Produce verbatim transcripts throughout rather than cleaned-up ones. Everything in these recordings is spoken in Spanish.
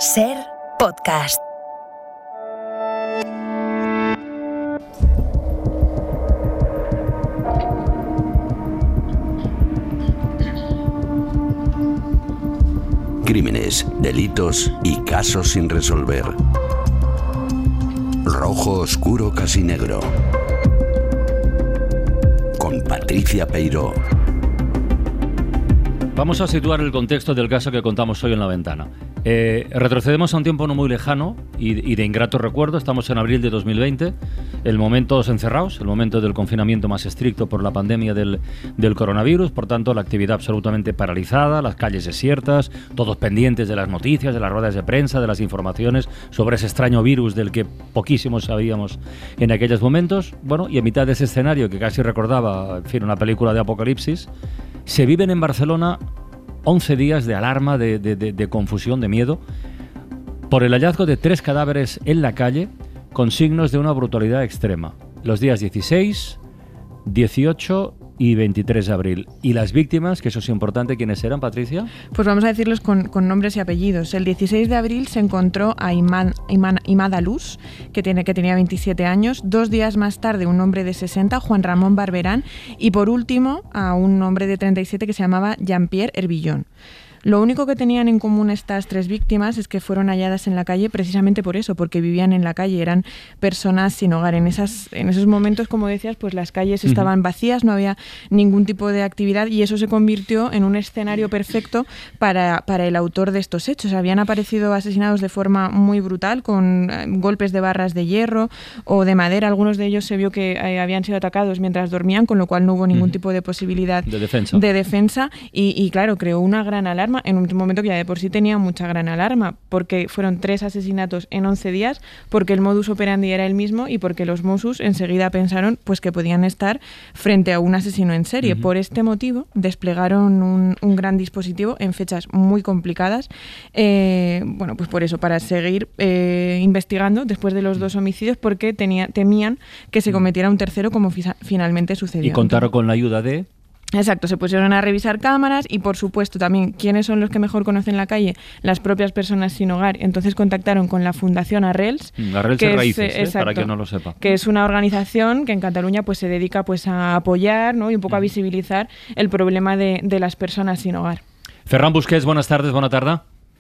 Ser Podcast. Crímenes, delitos y casos sin resolver. Rojo oscuro casi negro. Con Patricia Peiró. Vamos a situar el contexto del caso que contamos hoy en La Ventana. Eh, retrocedemos a un tiempo no muy lejano y, y de ingrato recuerdo. Estamos en abril de dos mil veinte, el momento de los encerrados, el momento del confinamiento más estricto por la pandemia del, del coronavirus. Por tanto, la actividad absolutamente paralizada, las calles desiertas, todos pendientes de las noticias, de las ruedas de prensa, de las informaciones sobre ese extraño virus del que poquísimos sabíamos en aquellos momentos. Bueno, y en mitad de ese escenario que casi recordaba, en fin, una película de apocalipsis, se viven en Barcelona once días de alarma, de, de, de, de confusión, de miedo, por el hallazgo de tres cadáveres en la calle con signos de una brutalidad extrema. Los días dieciséis, dieciocho y veintitrés de abril. ¿Y las víctimas, que eso es importante, quiénes eran, Patricia? Pues vamos a decirlos con, con nombres y apellidos. El dieciséis de abril se encontró a Imad, Imad, Imad Alús, que, tiene, que tenía veintisiete años. Dos días más tarde, un hombre de sesenta, Juan Ramón Barberán. Y por último, a un hombre de treinta y siete que se llamaba Jean-Pierre Herbillon. Lo único que tenían en común estas tres víctimas es que fueron halladas en la calle precisamente por eso, porque vivían en la calle, eran personas sin hogar. En, esas, en esos momentos, como decías, pues las calles estaban vacías, no había ningún tipo de actividad y eso se convirtió en un escenario perfecto para, para el autor de estos hechos. Habían aparecido asesinados de forma muy brutal, con eh, golpes de barras de hierro o de madera. Algunos de ellos se vio que eh, habían sido atacados mientras dormían, con lo cual no hubo ningún tipo de posibilidad de defensa. De defensa y, y claro, creó una gran alarma en un momento que ya de por sí tenía mucha gran alarma, porque fueron tres asesinatos en once días, porque el modus operandi era el mismo y porque los Mossos enseguida pensaron pues que podían estar frente a un asesino en serie. Uh-huh. Por este motivo desplegaron un, un gran dispositivo en fechas muy complicadas, eh, bueno, pues por eso, para seguir eh, investigando después de los dos homicidios, porque tenía, temían que se cometiera un tercero, como fisa, finalmente sucedió. Y contaron con la ayuda de... Exacto, se pusieron a revisar cámaras y, por supuesto, también, ¿quiénes son los que mejor conocen la calle? Las propias personas sin hogar. Entonces contactaron con la Fundación Arrels. Arrels que de Raíces, es, eh, exacto, para que no lo sepa. Que es una organización que en Cataluña pues se dedica pues a apoyar, ¿no? y un poco a visibilizar el problema de, de las personas sin hogar. Ferran Busquets, buenas tardes, buena tarde.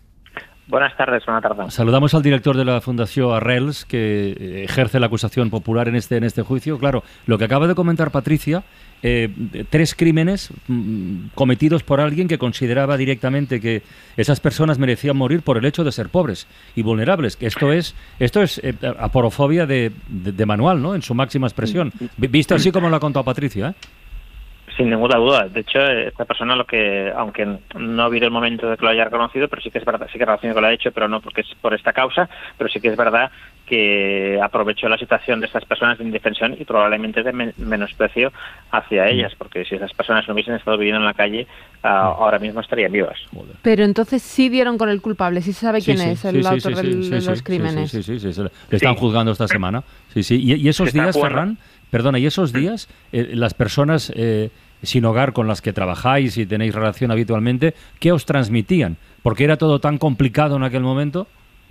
Buenas tardes, buena tarde. Saludamos al director de la Fundación Arrels, que ejerce la acusación popular en este, en este juicio. Claro, lo que acaba de comentar Patricia, eh, tres crímenes mm, cometidos por alguien que consideraba directamente que esas personas merecían morir por el hecho de ser pobres y vulnerables. Esto es esto es eh, aporofobia de, de, de manual, ¿no? En su máxima expresión. Visto así como lo ha contado Patricia, ¿eh? Sin ninguna duda. De hecho, esta persona, lo que, aunque no ha habido el momento de que lo haya reconocido, pero sí que es verdad, sí que relaciona que lo ha hecho, pero no porque es por esta causa, pero sí que es verdad que aprovechó la situación de estas personas de indefensión y probablemente de men- menosprecio hacia ellas, porque si esas personas no hubiesen estado viviendo en la calle, uh, ahora mismo estarían vivas. Pero entonces sí dieron con el culpable, sí se sabe quién sí, sí, es el sí, autor sí, del, sí, de sí, los sí, crímenes. Sí, sí, sí, sí, sí. Le están sí. juzgando esta semana. Sí, sí. Y, y esos días, Ferran, perdona, y esos días, eh, las personas eh, sin hogar con las que trabajáis y tenéis relación habitualmente, ¿qué os transmitían? ¿Porque era todo tan complicado en aquel momento?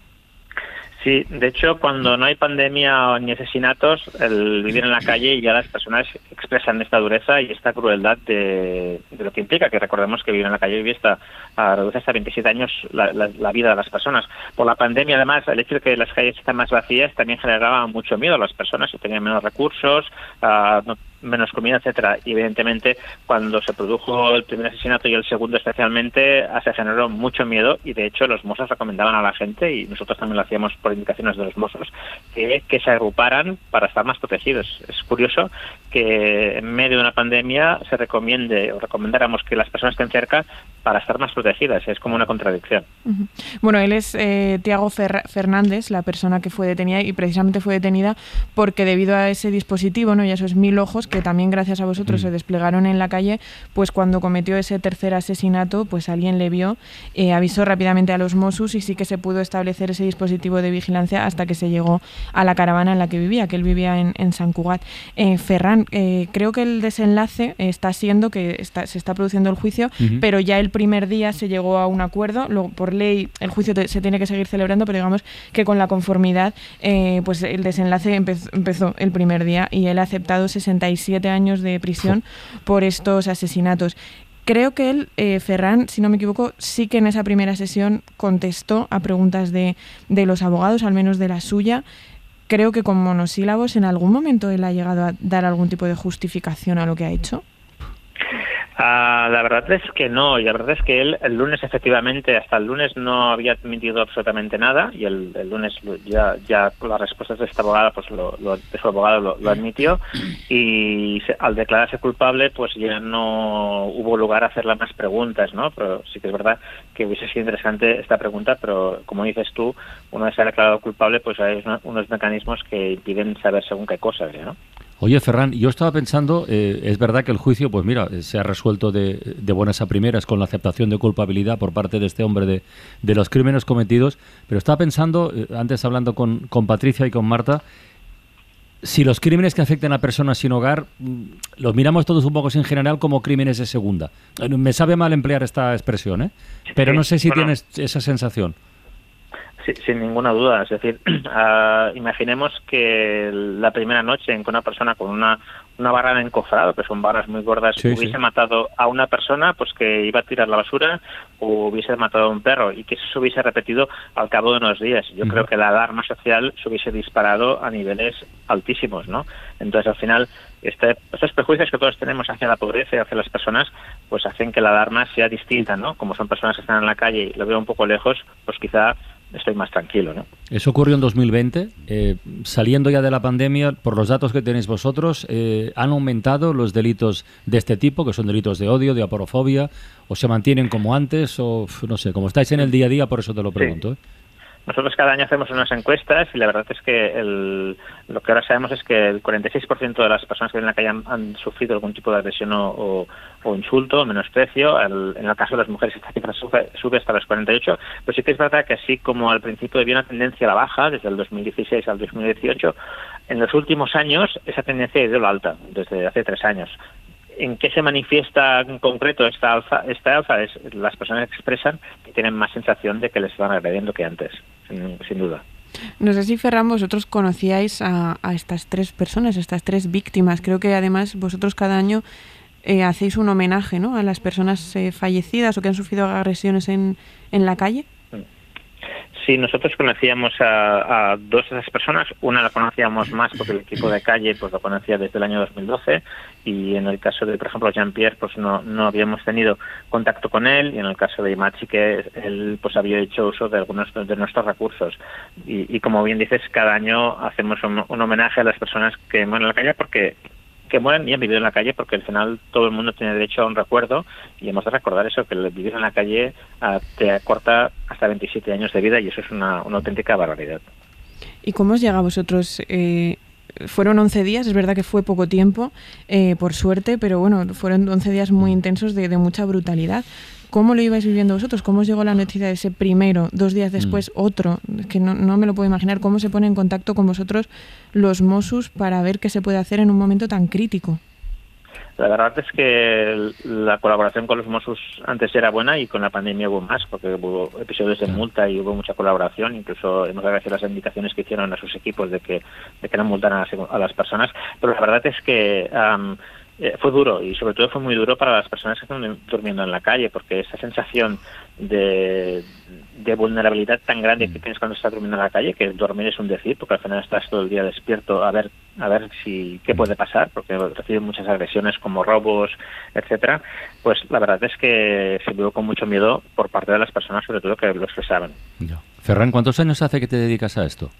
Sí, de hecho, cuando no hay pandemia ni asesinatos, el vivir en la calle, ya las personas expresan esta dureza y esta crueldad de, de lo que implica, que recordemos que vivir en la calle vive hasta, a, reduce hasta veintisiete años la, la, la vida de las personas. Por la pandemia, además, el hecho de que las calles están más vacías también generaba mucho miedo a las personas, que tenían menos recursos, uh, no, menos comida, etcétera. Y evidentemente, cuando se produjo el primer asesinato y el segundo especialmente, se generó mucho miedo y de hecho los Mossos recomendaban a la gente, y nosotros también lo hacíamos por indicaciones de los Mossos, que, que se agruparan para estar más protegidos. Es curioso que en medio de una pandemia se recomiende o recomendáramos que las personas estén cerca para estar más protegidas. Es como una contradicción. Uh-huh. Bueno, él es eh, Tiago Fer- Fernández, la persona que fue detenida, y precisamente fue detenida porque debido a ese dispositivo, ¿no? y a esos mil ojos que también gracias a vosotros mm. se desplegaron en la calle, pues cuando cometió ese tercer asesinato, pues alguien le vio, eh, avisó rápidamente a los Mossos y sí que se pudo establecer ese dispositivo de vigilancia hasta que se llegó a la caravana en la que vivía, que él vivía en, en Sant Cugat. Eh, Ferran, eh, creo que el desenlace está siendo que está, se está produciendo el juicio, uh-huh. pero ya el primer día se llegó a un acuerdo. Luego, por ley, el juicio te, se tiene que seguir celebrando, pero digamos que con la conformidad, eh, pues el desenlace empezó, empezó el primer día y él ha aceptado sesenta y siete años de prisión por estos asesinatos. Creo que él, eh, Ferran, si no me equivoco, sí que en esa primera sesión contestó a preguntas de, de los abogados, al menos de la suya. Creo que con monosílabos, ¿en algún momento él ha llegado a dar algún tipo de justificación a lo que ha hecho? Uh, la verdad es que no, y la verdad es que él el lunes efectivamente, hasta el lunes no había admitido absolutamente nada, y el, el lunes ya ya con las respuestas de esta abogada, pues lo, lo, de su abogado lo, lo admitió, y se, al declararse culpable pues ya no hubo lugar a hacerle más preguntas, ¿no? Pero sí que es verdad que hubiese sido interesante esta pregunta, pero como dices tú, una vez se ha declarado culpable, pues hay una, unos mecanismos que impiden saber según qué cosas, ¿no? Oye, Ferran, yo estaba pensando, eh, es verdad que el juicio, pues mira, se ha resuelto de, de buenas a primeras con la aceptación de culpabilidad por parte de este hombre de, de los crímenes cometidos, pero estaba pensando, eh, antes hablando con, con Patricia y con Marta, si los crímenes que afecten a personas sin hogar, los miramos todos un poco en general como crímenes de segunda. Me sabe mal emplear esta expresión, ¿eh? Pero no sé si bueno. tienes esa sensación. Sí, sin ninguna duda. Es decir, uh, imaginemos que la primera noche en que una persona con una, una barra de encofrado, que son barras muy gordas, sí, hubiese sí. matado a una persona pues que iba a tirar la basura o hubiese matado a un perro y que eso se hubiese repetido al cabo de unos días. Yo uh-huh. creo que la alarma social se hubiese disparado a niveles altísimos, ¿no? Entonces, al final, este, estos prejuicios que todos tenemos hacia la pobreza y hacia las personas, pues hacen que la alarma sea distinta, ¿no? Como son personas que están en la calle y lo veo un poco lejos, pues quizá estoy más tranquilo, ¿no? Eso ocurrió en dos mil veinte. Eh, saliendo ya de la pandemia, por los datos que tenéis vosotros, eh, ¿han aumentado los delitos de este tipo, que son delitos de odio, de aporofobia, o se mantienen como antes, o no sé, como estáis en el día a día, por eso te lo pregunto, sí. ¿eh? Nosotros cada año hacemos unas encuestas y la verdad es que el, lo que ahora sabemos es que el cuarenta y seis por ciento de las personas que viven en la calle han, han sufrido algún tipo de agresión o, o, o insulto o menosprecio. El, en el caso de las mujeres esta cifra sube, sube hasta los cuarenta y ocho, pero sí que es verdad que así como al principio había una tendencia a la baja, desde el dos mil dieciséis al dos mil dieciocho, en los últimos años esa tendencia ha ido a la alta, desde hace tres años. ¿En qué se manifiesta en concreto esta alza? Esta alza es las personas que expresan que tienen más sensación de que les van agrediendo que antes, sin, sin duda. No sé si, Ferran, vosotros conocíais a, a estas tres personas, a estas tres víctimas. Creo que además vosotros cada año eh, hacéis un homenaje, ¿no?, a las personas eh, fallecidas o que han sufrido agresiones en, en la calle. Sí, nosotros conocíamos a, a dos de esas personas. Una la conocíamos más porque el equipo de calle pues lo conocía desde el año dos mil doce, y en el caso de, por ejemplo, Jean-Pierre, pues no, no habíamos tenido contacto con él, y en el caso de Imachi, que él pues había hecho uso de algunos de nuestros recursos. Y, y como bien dices, cada año hacemos un, un homenaje a las personas que mueren en la calle porque que mueren y han vivido en la calle, porque al final todo el mundo tiene derecho a un recuerdo, y hemos de recordar eso, que el vivir en la calle uh, te acorta hasta veintisiete años de vida, y eso es una, una auténtica barbaridad. ¿Y cómo os llega a vosotros? Eh, fueron once días, es verdad que fue poco tiempo, eh, por suerte, pero bueno, fueron once días muy intensos de, de mucha brutalidad. ¿Cómo lo ibais viviendo vosotros? ¿Cómo os llegó la noticia de ese primero, dos días después mm. otro? Que no, no me lo puedo imaginar. ¿Cómo se pone en contacto con vosotros los Mossos para ver qué se puede hacer en un momento tan crítico? La verdad es que la colaboración con los Mossos antes era buena, y con la pandemia hubo más, porque hubo episodios de multa y hubo mucha colaboración. Incluso hemos agradecido las indicaciones que hicieron a sus equipos de que, de que no multaran a, a las personas. Pero la verdad es que Um, Eh, fue duro, y sobre todo fue muy duro para las personas que están durmiendo en la calle, porque esa sensación de, de vulnerabilidad tan grande que tienes cuando estás durmiendo en la calle, que dormir es un decir, porque al final estás todo el día despierto a ver a ver si qué puede pasar, porque reciben muchas agresiones como robos, etcétera. Pues la verdad es que se vivió con mucho miedo por parte de las personas, sobre todo que lo expresaban. Ya. Ferran, ¿cuántos años hace que te dedicas a esto?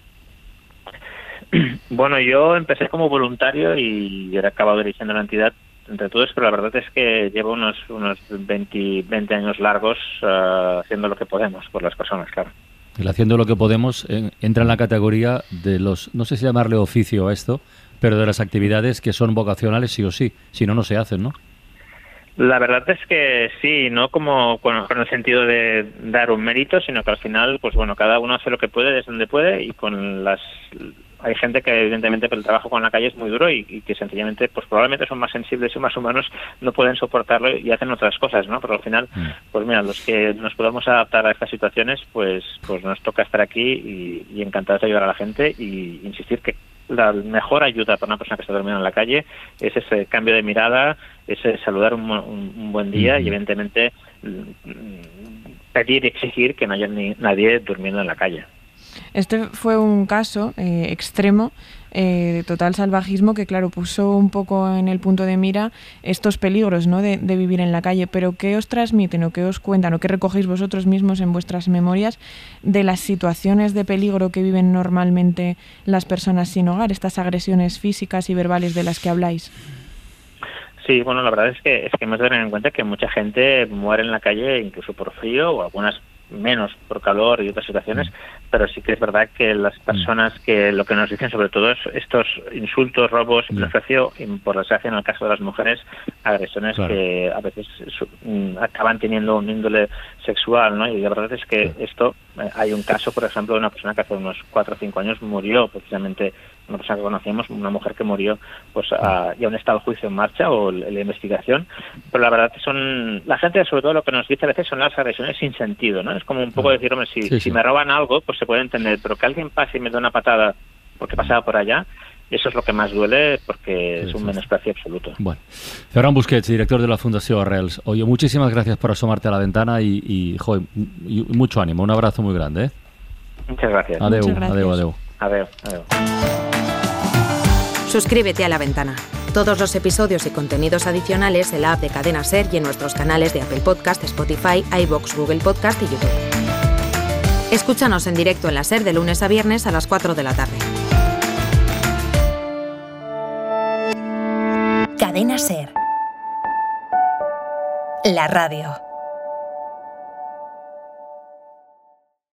Bueno, yo empecé como voluntario y he acabado dirigiendo la entidad entre todos, pero la verdad es que llevo unos unos veinte, veinte años largos uh, haciendo lo que podemos por las personas, claro. El haciendo lo que podemos en, entra en la categoría de los, no sé si llamarle oficio a esto, pero de las actividades que son vocacionales sí o sí, si no, no se hacen, ¿no? La verdad es que sí, no como con, con el sentido de dar un mérito, sino que al final, pues bueno, cada uno hace lo que puede desde donde puede y con las... Hay gente que evidentemente el trabajo con la calle es muy duro y, y que sencillamente, pues probablemente son más sensibles y más humanos, no pueden soportarlo y hacen otras cosas, ¿no? Pero al final, pues mira, los que nos podamos adaptar a estas situaciones, pues pues nos toca estar aquí y, y encantados de ayudar a la gente y insistir que la mejor ayuda para una persona que está durmiendo en la calle es ese cambio de mirada, ese saludar un, un, un buen día uh-huh. y evidentemente pedir y exigir que no haya ni, nadie durmiendo en la calle. Este fue un caso eh, extremo eh, de total salvajismo que, claro, puso un poco en el punto de mira estos peligros, ¿no?, de, de vivir en la calle. Pero ¿qué os transmiten o qué os cuentan o qué recogéis vosotros mismos en vuestras memorias de las situaciones de peligro que viven normalmente las personas sin hogar, estas agresiones físicas y verbales de las que habláis? Sí, bueno, la verdad es que es que hemos de tener en cuenta que mucha gente muere en la calle incluso por frío o algunas menos por calor y otras situaciones, pero sí que es verdad que las personas que lo que nos dicen sobre todo es estos insultos, robos, menosprecio, y por desgracia en el caso de las mujeres, agresiones claro. que a veces su, acaban teniendo un índole sexual, ¿no? Y la verdad es que esto, eh, hay un caso, por ejemplo, de una persona que hace unos cuatro o cinco años murió precisamente, una persona que conocíamos, una mujer que murió, pues a, y aún está el juicio en marcha o la, la investigación, pero la verdad que son, la gente sobre todo lo que nos dice a veces son las agresiones sin sentido, ¿no? Es como un poco decir, hombre, si, sí, sí. si me roban algo, pues se puede entender, pero que alguien pase y me dé una patada porque pasaba por allá, eso es lo que más duele porque sí, es un sí, menosprecio absoluto. Bueno, Ferran Busquets, director de la Fundación Arrels. Oye, muchísimas gracias por asomarte a la ventana y, y, joder, y mucho ánimo, un abrazo muy grande, ¿eh? Muchas gracias. Adeu, Muchas gracias. adeu, adeu. Adeu, adeu. Suscríbete a La Ventana. Todos los episodios y contenidos adicionales en la app de Cadena SER y en nuestros canales de Apple Podcast, Spotify, iVoox, Google Podcast y YouTube. Escúchanos en directo en la SER de lunes a viernes a las cuatro de la tarde. Cadena SER. La radio.